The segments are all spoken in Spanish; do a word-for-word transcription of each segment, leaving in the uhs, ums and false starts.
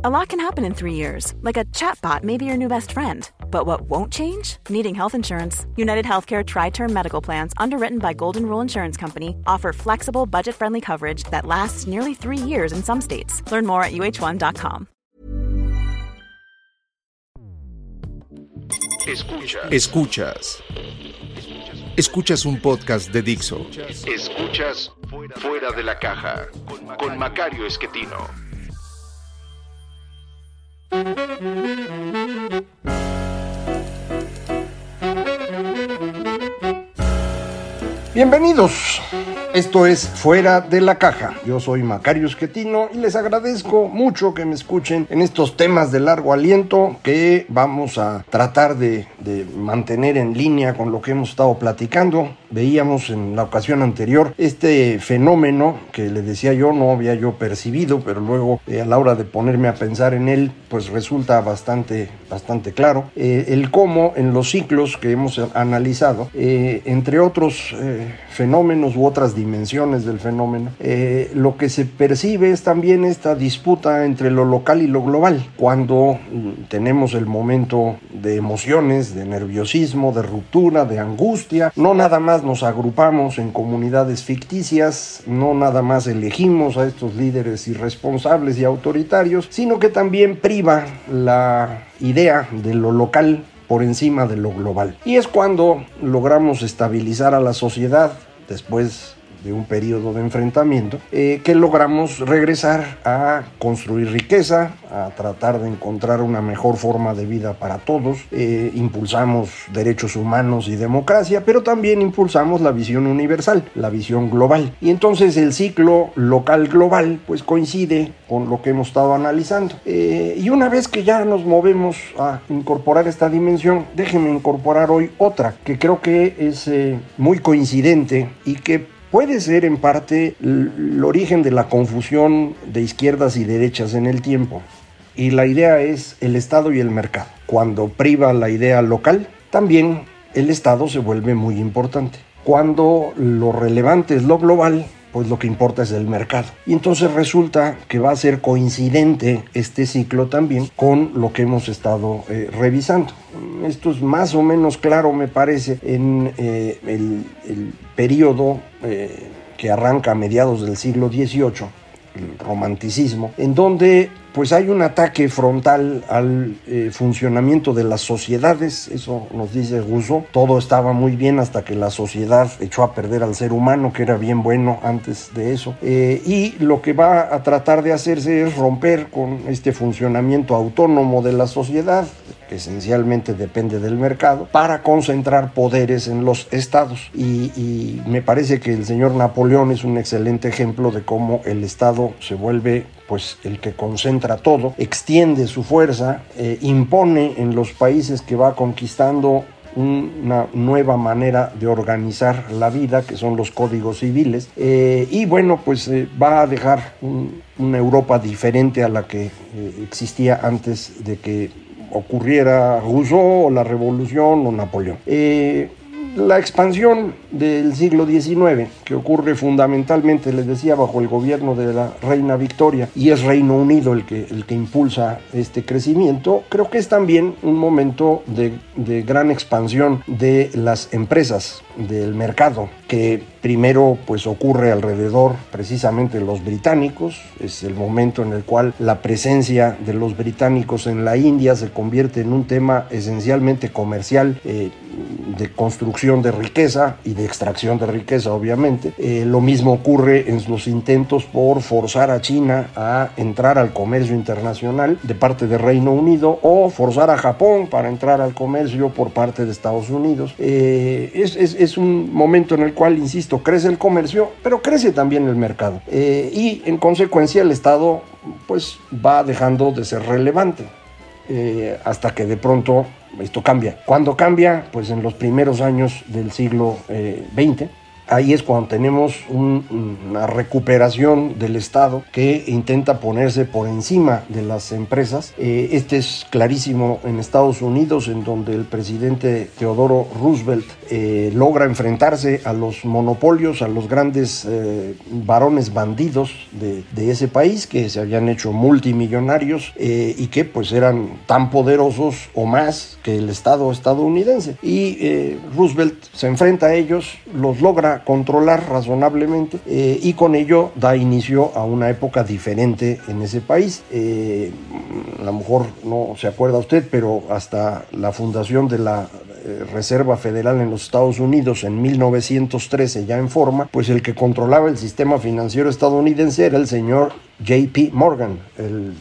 A lot can happen in three years, like a chatbot may be your new best friend. But what won't change? Needing health insurance. United Healthcare Tri-Term Medical Plans, underwritten by Golden Rule Insurance Company, offer flexible, budget-friendly coverage that lasts nearly three years in some states. Learn more at U H one dot com. Escuchas. Escuchas. Escuchas un podcast de Dixo. Escuchas Fuera de la Caja con Macario Esquetino. Bienvenidos, esto es Fuera de la Caja. Yo soy Macario Esquetino y les agradezco mucho que me escuchen en estos temas de largo aliento que vamos a tratar de, de mantener en línea con lo que hemos estado platicando. Veíamos en la ocasión anterior este fenómeno que le decía yo, no había yo percibido, pero luego eh, a la hora de ponerme a pensar en él, pues resulta bastante, bastante claro. Eh, el cómo en los ciclos que hemos analizado, eh, entre otros eh, fenómenos u otras dimensiones del fenómeno, eh, lo que se percibe es también esta disputa entre lo local y lo global. Cuando mm, tenemos el momento de emociones, de nerviosismo, de ruptura, de angustia, no nada más nos agrupamos en comunidades ficticias, no nada más elegimos a estos líderes irresponsables y autoritarios, sino que también priva la idea de lo local por encima de lo global. Y es cuando logramos estabilizar a la sociedad después de un periodo de enfrentamiento, eh, que logramos regresar a construir riqueza, a tratar de encontrar una mejor forma de vida para todos, eh, impulsamos derechos humanos y democracia, pero también impulsamos la visión universal, la visión global. Y entonces el ciclo local-global pues coincide con lo que hemos estado analizando. Eh, y una vez que ya nos movemos a incorporar esta dimensión, déjenme incorporar hoy otra, que creo que es eh, muy coincidente y que puede ser en parte el origen de la confusión de izquierdas y derechas en el tiempo. Y la idea es el Estado y el mercado. Cuando priva la idea local, también el Estado se vuelve muy importante. Cuando lo relevante es lo global, pues lo que importa es el mercado. Y entonces resulta que va a ser coincidente este ciclo también con lo que hemos estado eh, revisando. Esto es más o menos claro, me parece, en eh, el, el periodo eh, que arranca a mediados del siglo dieciocho, el romanticismo, en donde pues hay un ataque frontal al eh, funcionamiento de las sociedades. Eso nos dice Rousseau. Todo estaba muy bien hasta que la sociedad echó a perder al ser humano, que era bien bueno antes de eso. Eh, y lo que va a tratar de hacerse es romper con este funcionamiento autónomo de la sociedad, que esencialmente depende del mercado, para concentrar poderes en los estados. Y, y me parece que el señor Napoleón es un excelente ejemplo de cómo el Estado se vuelve pues el que concentra todo, extiende su fuerza, eh, impone en los países que va conquistando una nueva manera de organizar la vida, que son los códigos civiles, eh, y bueno, pues eh, va a dejar un, una Europa diferente a la que eh, existía antes de que ocurriera Rousseau o la Revolución o Napoleón. Eh, La expansión del siglo diecinueve, que ocurre fundamentalmente, les decía, bajo el gobierno de la reina Victoria, y es Reino Unido el que, el que impulsa este crecimiento, creo que es también un momento de, de gran expansión de las empresas, del mercado, que primero pues ocurre alrededor precisamente de los británicos. Es el momento en el cual la presencia de los británicos en la India se convierte en un tema esencialmente comercial, eh, de construcción de riqueza y de extracción de riqueza, obviamente. Eh, lo mismo ocurre en los intentos por forzar a China a entrar al comercio internacional de parte del Reino Unido, o forzar a Japón para entrar al comercio por parte de Estados Unidos. Eh, es, es, es un momento en el cual, insisto, crece el comercio, pero crece también el mercado. Eh, y en consecuencia el Estado pues va dejando de ser relevante. Eh, hasta que de pronto esto cambia. ¿Cuándo cambia? Pues en los primeros años del siglo eh, veinte, ahí es cuando tenemos un, una recuperación del Estado que intenta ponerse por encima de las empresas. Eh, este es clarísimo en Estados Unidos, en donde el presidente Theodore Roosevelt eh, logra enfrentarse a los monopolios, a los grandes eh, varones bandidos de, de ese país, que se habían hecho multimillonarios eh, y que pues eran tan poderosos o más que el Estado estadounidense. Y eh, Roosevelt se enfrenta a ellos, los logra controlar razonablemente eh, y con ello da inicio a una época diferente en ese país. Eh, a lo mejor no se acuerda usted, pero hasta la fundación de la eh, Reserva Federal en los Estados Unidos en mil novecientos trece, ya en forma, pues el que controlaba el sistema financiero estadounidense era el señor J P Morgan. El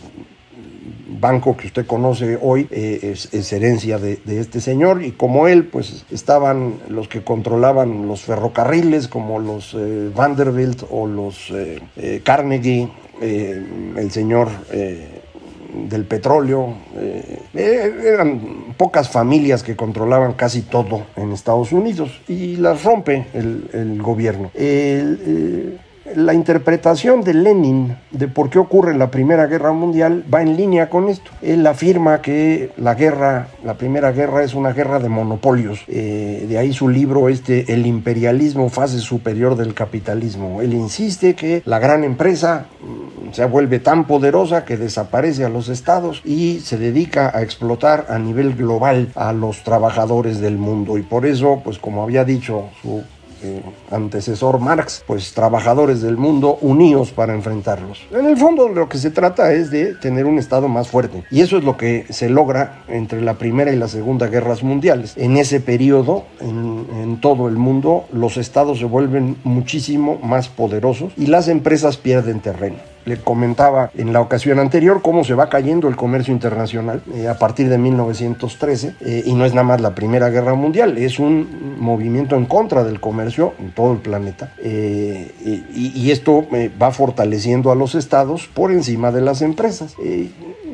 banco que usted conoce hoy eh, es, es herencia de, de este señor, y como él pues estaban los que controlaban los ferrocarriles, como los eh, Vanderbilt o los eh, eh, Carnegie, eh, el señor eh, del petróleo. Eh, eran pocas familias que controlaban casi todo en Estados Unidos, y las rompe el, el gobierno. El, eh, La interpretación de Lenin de por qué ocurre la Primera Guerra Mundial va en línea con esto. Él afirma que la guerra, la Primera Guerra es una guerra de monopolios. Eh, de ahí su libro este, El imperialismo, fase superior del capitalismo. Él insiste que la gran empresa se vuelve tan poderosa que desaparece a los estados y se dedica a explotar a nivel global a los trabajadores del mundo. Y por eso, pues como había dicho su Eh, antecesor Marx, pues trabajadores del mundo unidos para enfrentarlos. En el fondo lo que se trata es de tener un Estado más fuerte, y eso es lo que se logra entre la Primera y la Segunda Guerras Mundiales. En ese periodo, en, en todo el mundo, los estados se vuelven muchísimo más poderosos y las empresas pierden terreno. Le comentaba en la ocasión anterior cómo se va cayendo el comercio internacional eh, a partir de mil novecientos trece, eh, y no es nada más la Primera Guerra Mundial, es un movimiento en contra del comercio en todo el planeta, eh, y, y esto eh, va fortaleciendo a los estados por encima de las empresas. Eh,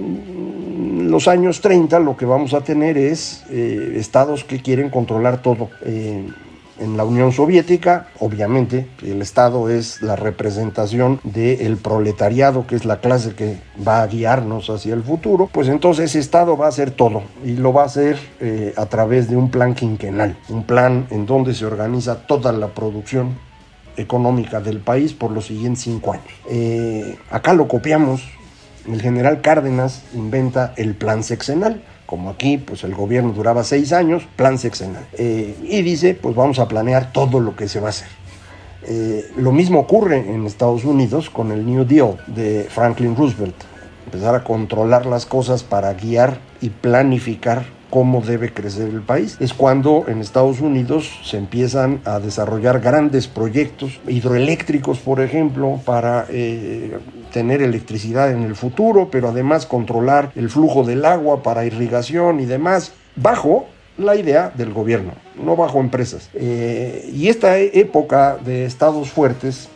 en los años treinta lo que vamos a tener es eh, estados que quieren controlar todo. Eh, En la Unión Soviética, obviamente, el Estado es la representación del proletariado, que es la clase que va a guiarnos hacia el futuro. Pues entonces ese Estado va a hacer todo, y lo va a hacer eh, a través de un plan quinquenal, un plan en donde se organiza toda la producción económica del país por los siguientes cinco años. Eh, acá lo copiamos. El general Cárdenas inventa el plan sexenal. Como aquí, pues el gobierno duraba seis años, plan sexenal. Eh, y dice, pues vamos a planear todo lo que se va a hacer. Eh, lo mismo ocurre en Estados Unidos con el New Deal de Franklin Roosevelt. Empezar a controlar las cosas para guiar y planificar cómo debe crecer el país. Es cuando en Estados Unidos se empiezan a desarrollar grandes proyectos hidroeléctricos, por ejemplo, para eh, tener electricidad en el futuro, pero además controlar el flujo del agua para irrigación y demás, bajo la idea del gobierno, no bajo empresas. Eh, y esta época de estados fuertes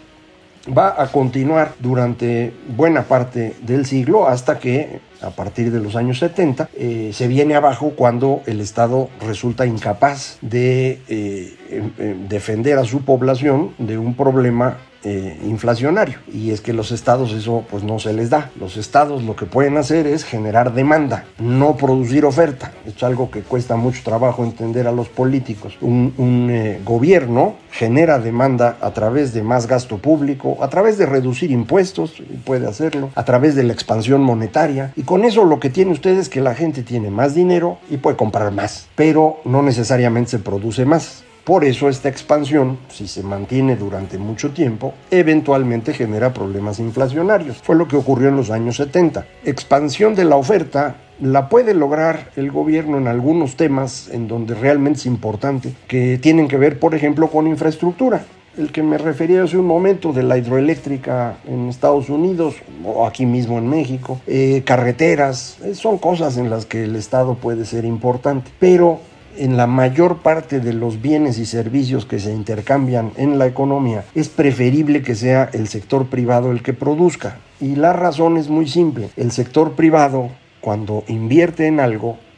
va a continuar durante buena parte del siglo, hasta que a partir de los años setenta eh, se viene abajo cuando el Estado resulta incapaz de eh, eh, defender a su población de un problema Eh, inflacionario, y es que los estados eso pues no se les da. Los estados lo que pueden hacer es generar demanda, no producir oferta. Esto es algo que cuesta mucho trabajo entender a los políticos. Un, un eh, gobierno genera demanda a través de más gasto público, a través de reducir impuestos, y puede hacerlo, a través de la expansión monetaria, y con eso lo que tiene usted es que la gente tiene más dinero y puede comprar más, pero no necesariamente se produce más. Por eso esta expansión, si se mantiene durante mucho tiempo, eventualmente genera problemas inflacionarios. Fue lo que ocurrió en los años setenta. Expansión de la oferta la puede lograr el gobierno en algunos temas en donde realmente es importante, que tienen que ver, por ejemplo, con infraestructura. El que me refería hace un momento de la hidroeléctrica en Estados Unidos o aquí mismo en México, eh, carreteras, eh, son cosas en las que el Estado puede ser importante, pero en la mayor parte de los bienes y servicios que se intercambian en la economía es preferible que sea el sector privado el que produzca. Y la razón es muy simple. El sector privado, cuando invierte en algo,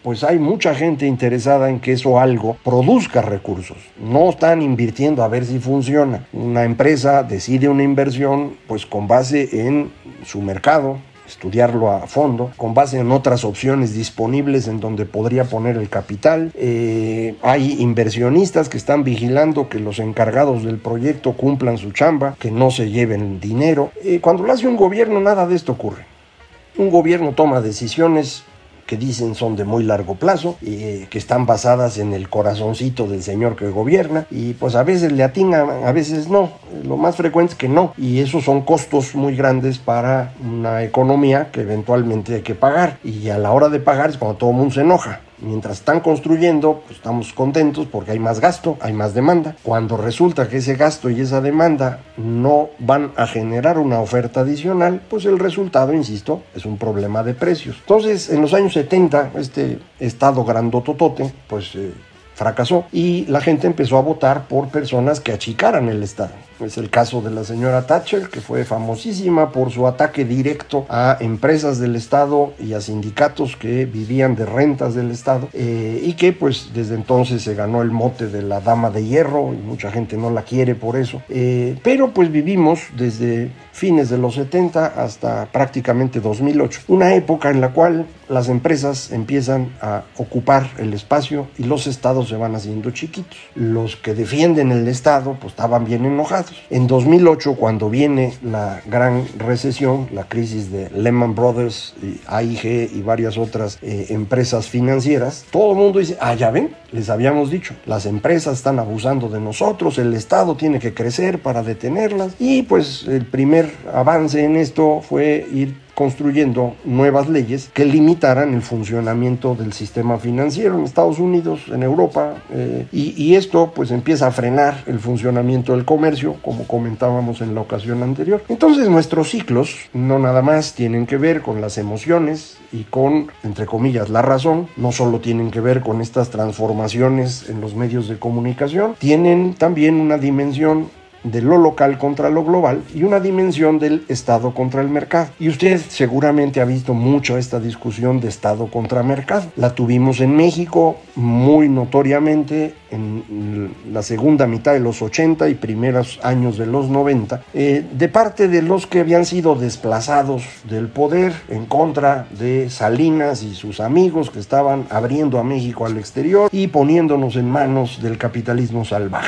pues hay mucha gente interesada en que eso algo produzca recursos. No están invirtiendo a ver si funciona. Una empresa decide una inversión pues con base en su mercado, estudiarlo a fondo, con base en otras opciones disponibles en donde podría poner el capital. Eh, hay inversionistas que están vigilando que los encargados del proyecto cumplan su chamba, que no se lleven dinero. Eh, cuando lo hace un gobierno, nada de esto ocurre. Un gobierno toma decisiones que dicen son de muy largo plazo, eh, que están basadas en el corazoncito del señor que gobierna, y pues a veces le atinan, a veces no. Lo más frecuente es que no, y esos son costos muy grandes para una economía que eventualmente hay que pagar, y a la hora de pagar es cuando todo el mundo se enoja. Mientras están construyendo, pues estamos contentos porque hay más gasto, hay más demanda. Cuando resulta que ese gasto y esa demanda no van a generar una oferta adicional, pues el resultado, insisto, es un problema de precios. Entonces, en los años setenta, este estado grandototote, pues eh, fracasó y la gente empezó a votar por personas que achicaran el estado. Es el caso de la señora Thatcher, que fue famosísima por su ataque directo a empresas del Estado y a sindicatos que vivían de rentas del Estado, eh, y que pues desde entonces se ganó el mote de la dama de hierro, y mucha gente no la quiere por eso. Eh, pero pues vivimos desde fines de los setenta hasta prácticamente dos mil ocho, una época en la cual las empresas empiezan a ocupar el espacio y los estados se van haciendo chiquitos. Los que defienden el Estado pues estaban bien enojados. En dos mil ocho, cuando viene la gran recesión, la crisis de Lehman Brothers, A I G y varias otras eh, empresas financieras, todo el mundo dice, ah, ya ven, les habíamos dicho, las empresas están abusando de nosotros, el Estado tiene que crecer para detenerlas, y pues el primer avance en esto fue ir construyendo nuevas leyes que limitaran el funcionamiento del sistema financiero en Estados Unidos, en Europa, eh, y, y esto pues empieza a frenar el funcionamiento del comercio, como comentábamos en la ocasión anterior. Entonces nuestros ciclos no nada más tienen que ver con las emociones y con, entre comillas, la razón, no solo tienen que ver con estas transformaciones en los medios de comunicación, tienen también una dimensión de lo local contra lo global y una dimensión del Estado contra el mercado. Y usted seguramente ha visto mucho esta discusión de Estado contra mercado. La tuvimos en México muy notoriamente en la segunda mitad de los ochenta y primeros años de los noventa, eh, de parte de los que habían sido desplazados del poder en contra de Salinas y sus amigos que estaban abriendo a México al exterior y poniéndonos en manos del capitalismo salvaje.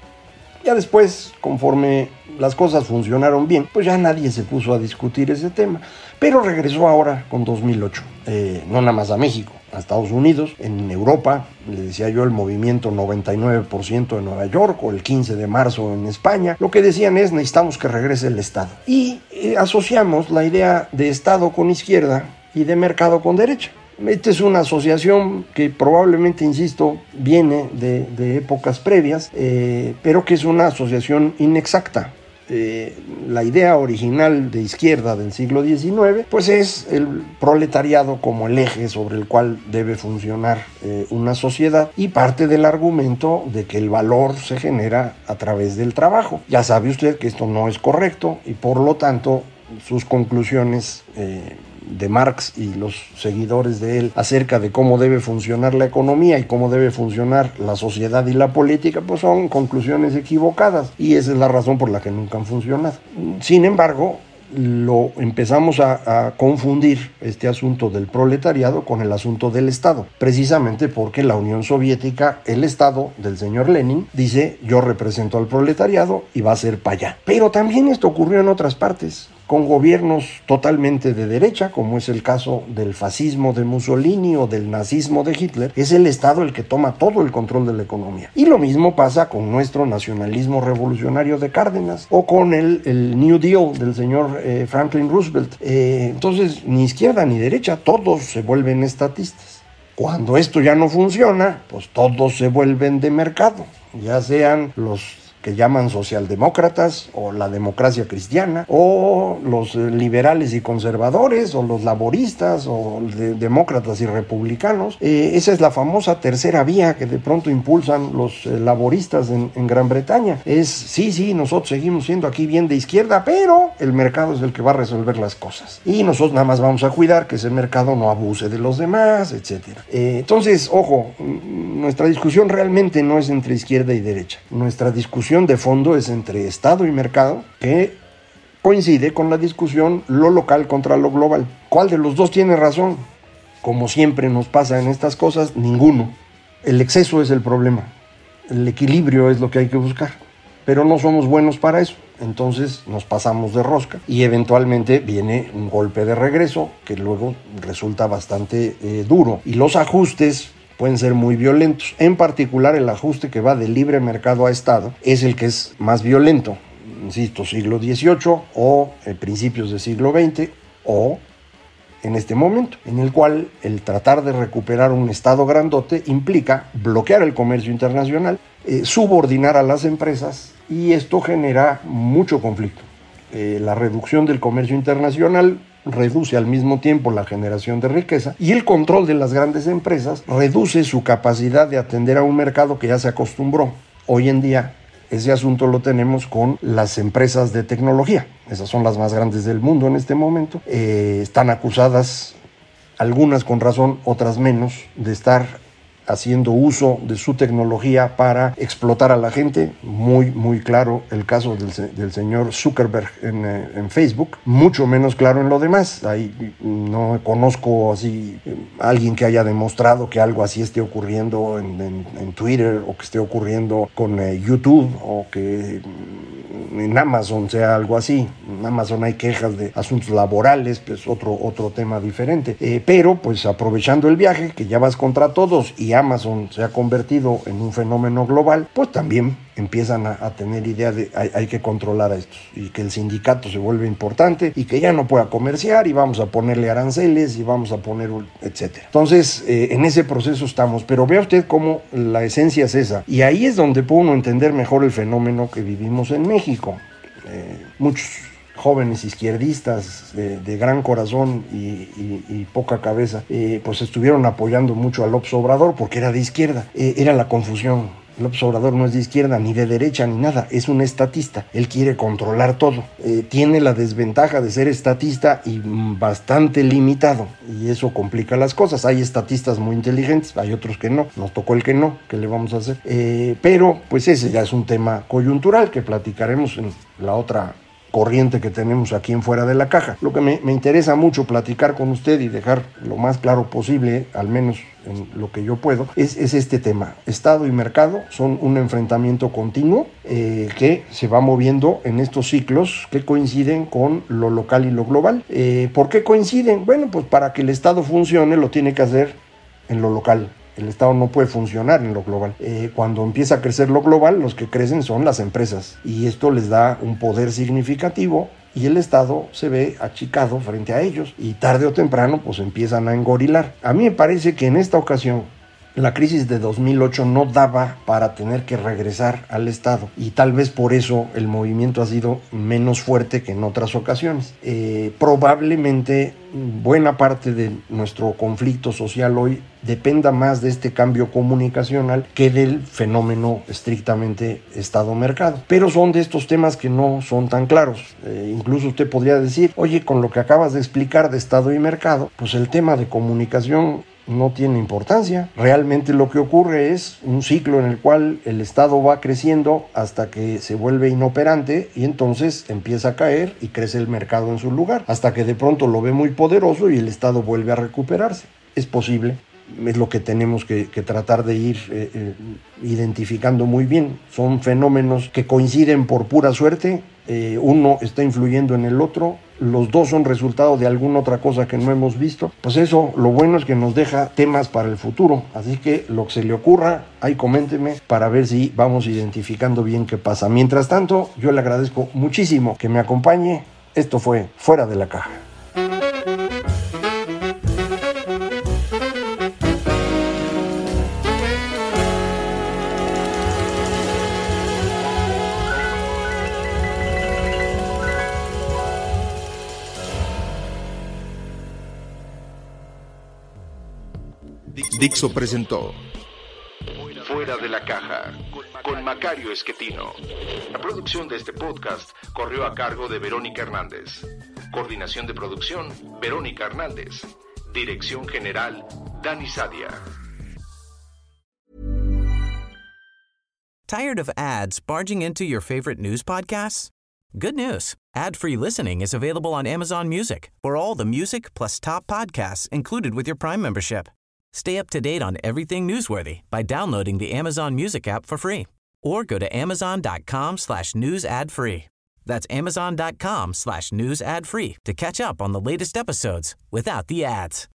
Ya después, conforme las cosas funcionaron bien, pues ya nadie se puso a discutir ese tema. Pero regresó ahora con dos mil ocho, eh, no nada más a México, a Estados Unidos, en Europa, le decía yo, el movimiento noventa y nueve por ciento de Nueva York, o el quince de marzo en España. Lo que decían es, necesitamos que regrese el Estado. Y eh, asociamos la idea de Estado con izquierda y de mercado con derecha. Esta es una asociación que probablemente, insisto, viene de, de épocas previas, eh, pero que es una asociación inexacta. Eh, la idea original de izquierda del siglo diecinueve, pues es el proletariado como el eje sobre el cual debe funcionar eh, una sociedad, y parte del argumento de que el valor se genera a través del trabajo. Ya sabe usted que esto no es correcto, y por lo tanto sus conclusiones eh, de Marx y los seguidores de él acerca de cómo debe funcionar la economía y cómo debe funcionar la sociedad y la política, pues son conclusiones equivocadas, y esa es la razón por la que nunca han funcionado. Sin embargo, lo empezamos a, a confundir este asunto del proletariado con el asunto del Estado, precisamente porque la Unión Soviética, el Estado del señor Lenin, dice, yo represento al proletariado y va a ser para allá. Pero también esto ocurrió en otras partes, con gobiernos totalmente de derecha, como es el caso del fascismo de Mussolini o del nazismo de Hitler. Es el Estado el que toma todo el control de la economía. Y lo mismo pasa con nuestro nacionalismo revolucionario de Cárdenas, o con el, el New Deal del señor eh, Franklin Roosevelt. Eh, entonces, ni izquierda ni derecha, todos se vuelven estatistas. Cuando esto ya no funciona, pues todos se vuelven de mercado, ya sean los que llaman socialdemócratas o la democracia cristiana, o los liberales y conservadores, o los laboristas, o de, demócratas y republicanos. Eh, esa es la famosa tercera vía que de pronto impulsan los eh, laboristas en, en Gran Bretaña. Es, sí, sí, nosotros seguimos siendo aquí bien de izquierda, pero el mercado es el que va a resolver las cosas. Y nosotros nada más vamos a cuidar que ese mercado no abuse de los demás, etcétera. Eh, entonces, ojo, nuestra discusión realmente no es entre izquierda y derecha. Nuestra discusión de fondo es entre Estado y mercado, que coincide con la discusión lo local contra lo global. ¿Cuál de los dos tiene razón? Como siempre nos pasa en estas cosas, ninguno. El exceso es el problema. El equilibrio es lo que hay que buscar. Pero no somos buenos para eso. Entonces nos pasamos de rosca y eventualmente viene un golpe de regreso que luego resulta bastante eh, duro. Y los ajustes pueden ser muy violentos. En particular, el ajuste que va de libre mercado a Estado es el que es más violento. Insisto, siglo dieciocho o eh, principios del siglo veinte o en este momento, en el cual el tratar de recuperar un Estado grandote implica bloquear el comercio internacional, eh, subordinar a las empresas, y esto genera mucho conflicto. Eh, la reducción del comercio internacional reduce al mismo tiempo la generación de riqueza, y el control de las grandes empresas reduce su capacidad de atender a un mercado que ya se acostumbró. Hoy en día ese asunto lo tenemos con las empresas de tecnología. Esas son las más grandes del mundo en este momento. Eh, están acusadas, algunas con razón, otras menos, de estar haciendo uso de su tecnología para explotar a la gente. Muy, muy claro el caso del, del señor Zuckerberg en, en Facebook, mucho menos claro en lo demás. Ahí no conozco así a alguien que haya demostrado que algo así esté ocurriendo en, en, en Twitter, o que esté ocurriendo con eh, YouTube, o que en Amazon sea algo así. En Amazon hay quejas de asuntos laborales, pues otro, otro tema diferente. Eh, pero pues aprovechando el viaje, que ya vas contra todos, y Amazon se ha convertido en un fenómeno global, pues también empiezan a, a tener idea de hay, hay que controlar a estos, y que el sindicato se vuelve importante y que ya no pueda comerciar, y vamos a ponerle aranceles y vamos a poner etcétera. Entonces eh, en ese proceso estamos, pero vea usted cómo la esencia es esa, y ahí es donde puede uno entender mejor el fenómeno que vivimos en México. Eh, muchos jóvenes izquierdistas de, de gran corazón y, y, y poca cabeza, eh, pues estuvieron apoyando mucho a López Obrador porque era de izquierda. Eh, era la confusión. López Obrador no es de izquierda, ni de derecha, ni nada. Es un estatista. Él quiere controlar todo. Eh, tiene la desventaja de ser estatista y bastante limitado. Y eso complica las cosas. Hay estatistas muy inteligentes, hay otros que no. Nos tocó el que no. ¿Qué le vamos a hacer? Eh, pero, pues ese ya es un tema coyuntural que platicaremos en la otra corriente que tenemos aquí en Fuera de la Caja. Lo que me, me interesa mucho platicar con usted y dejar lo más claro posible, al menos en lo que yo puedo, es, es este tema. Estado y mercado son un enfrentamiento continuo eh, que se va moviendo en estos ciclos que coinciden con lo local y lo global. Eh, ¿Por qué coinciden? Bueno, pues para que el Estado funcione lo tiene que hacer en lo local. El Estado no puede funcionar en lo global. Eh, cuando empieza a crecer lo global, los que crecen son las empresas. Y esto les da un poder significativo y el Estado se ve achicado frente a ellos. Y tarde o temprano, pues empiezan a engorilar. A mí me parece que en esta ocasión la crisis de dos mil ocho no daba para tener que regresar al Estado, y tal vez por eso el movimiento ha sido menos fuerte que en otras ocasiones. Eh, probablemente buena parte de nuestro conflicto social hoy dependa más de este cambio comunicacional que del fenómeno estrictamente Estado-mercado. Pero son de estos temas que no son tan claros. Eh, incluso usted podría decir, oye, con lo que acabas de explicar de Estado y mercado, pues el tema de comunicación no tiene importancia. Realmente lo que ocurre es un ciclo en el cual el Estado va creciendo hasta que se vuelve inoperante y entonces empieza a caer y crece el mercado en su lugar, hasta que de pronto lo ve muy poderoso y el Estado vuelve a recuperarse. Es posible. Es lo que tenemos que, que tratar de ir eh, eh, identificando muy bien. Son fenómenos que coinciden por pura suerte. Eh, uno está influyendo en el otro. Los dos son resultado de alguna otra cosa que no hemos visto. Pues eso, lo bueno es que nos deja temas para el futuro. Así que lo que se le ocurra, ahí coménteme para ver si vamos identificando bien qué pasa. Mientras tanto, yo le agradezco muchísimo que me acompañe. Esto fue Fuera de la Caja. Dixo presentó Fuera de la Caja con Macario Esquetino. La producción de este podcast corrió a cargo de Verónica Hernández. Coordinación de producción, Verónica Hernández. Dirección General, Dani Sadia. Tired of ads barging into your favorite news podcasts? Good news. Ad-free listening is available on Amazon Music for all the music plus top podcasts included with your Prime membership. Stay up to date on everything newsworthy by downloading the Amazon Music app for free or go to amazon.com slash news ad free. That's amazon.com slash news ad free to catch up on the latest episodes without the ads.